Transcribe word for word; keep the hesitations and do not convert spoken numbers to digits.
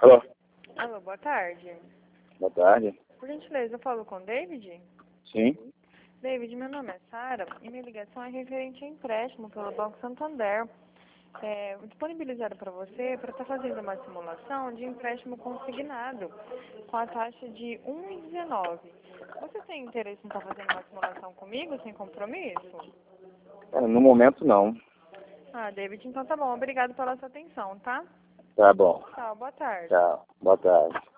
Alô? Alô, boa tarde. Boa tarde. Por gentileza, eu falo com o David? Sim. David, meu nome é Sara e minha ligação é referente a empréstimo pelo Banco Santander. É, disponibilizaram para você para estar fazendo uma simulação de empréstimo consignado com a taxa de um vírgula dezenove. Você tem interesse em estar fazendo uma simulação comigo, sem compromisso? É, no momento não. Ah, David, então tá bom. Obrigado pela sua atenção, tá? Tá bom. Tchau, boa tarde. Tchau. Boa tarde.